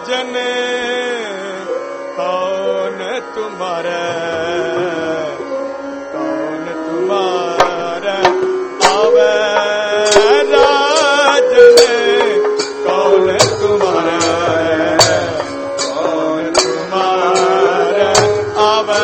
राजन कौन तुम्हारा आवे राजन कौन तुम्हारा आवे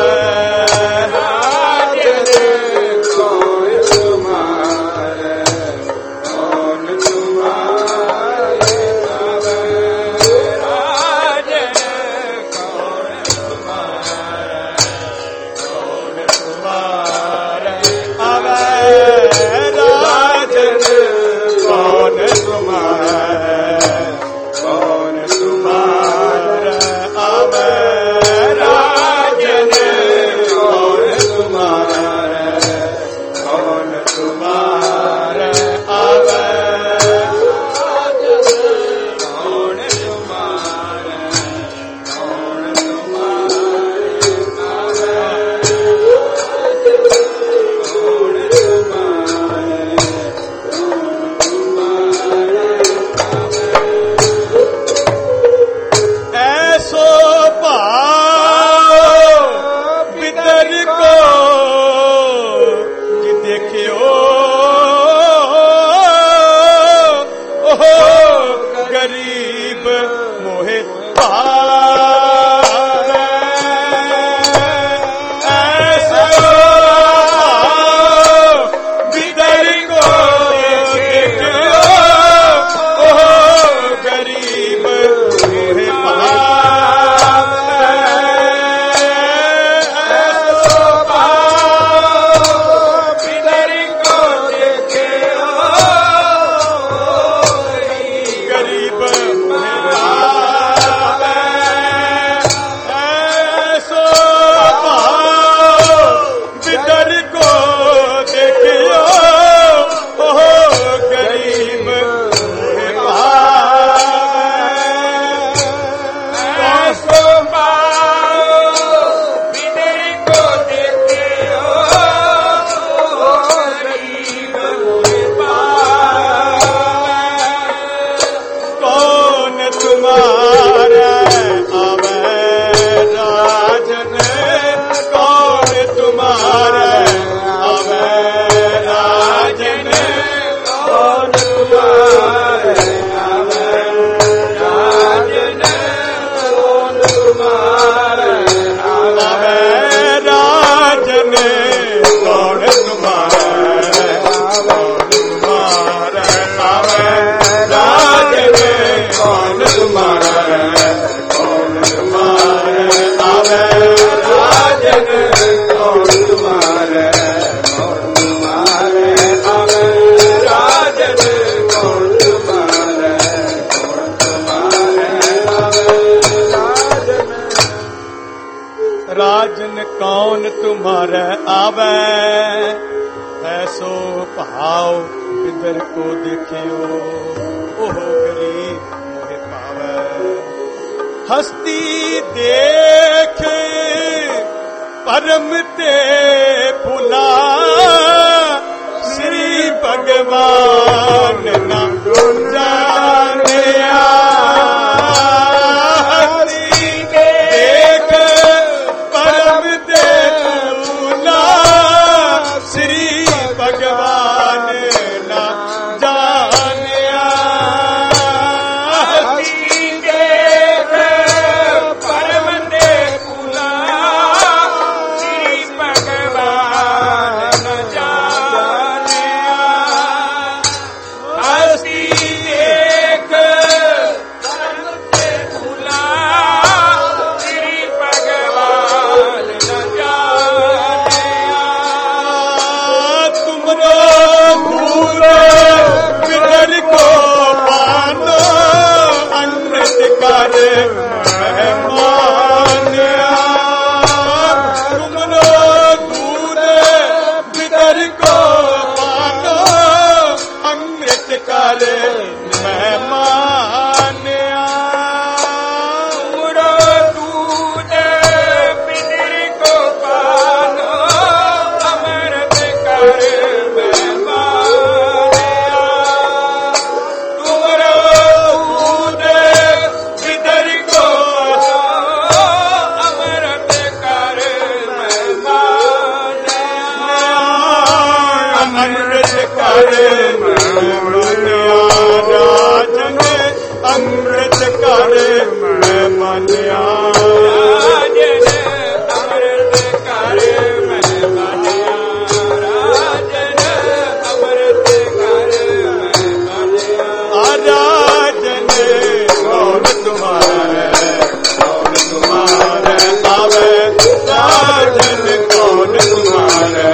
राजन कौन तुम्हारे आवे ऐसो भाव इधर को देखियो ओह गरीब मोहे पावे हस्ती देख परम ते भुला श्री भगवान ना जानिया I ਅੰਮ੍ਰਿਤ ਘਰ ਮੈਂ ਮੰਨਿਆ ਰਾਜਨ ਅੰਮ੍ਰਿਤ ਘਰ ਮੈਂ ਮੰਨਿਆ ਰਾਜਨ ਅੰਮ੍ਰਿਤ ਘਰ ਮੈਂ ਮੰਨਿਆ ਰਾਜਨ ਕੌਣ ਤੁਮਾਰਾ ਆਵੇ ਰਾਜਨ ਕੌਣ ਤੁਮਾਰਾ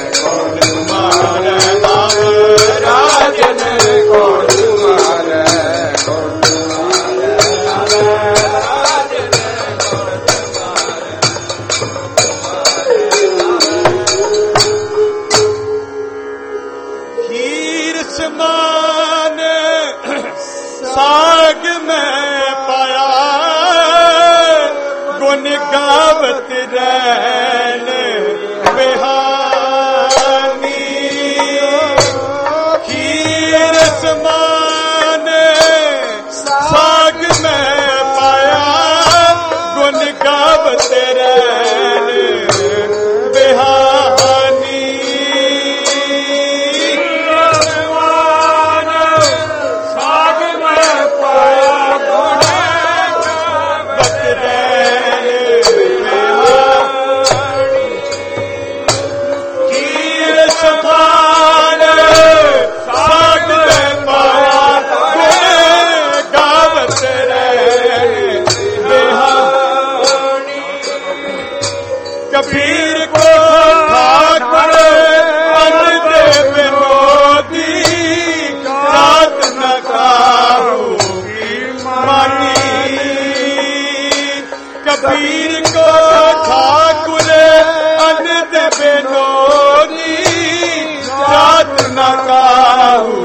ਆਵੇ ਰਾਜਨ ਕੌਣ ਤੁਮਾਰਾ खीर समान साग में पाया गुन गावत रैन बिहानी खीर समान साग में पाया गुन गावत रैन बिहानी कबीर को ठाकुर अन दे विनोदी रात न काहू की मानी कबीर को ठाकुर अन दे विनोदी रात न काहू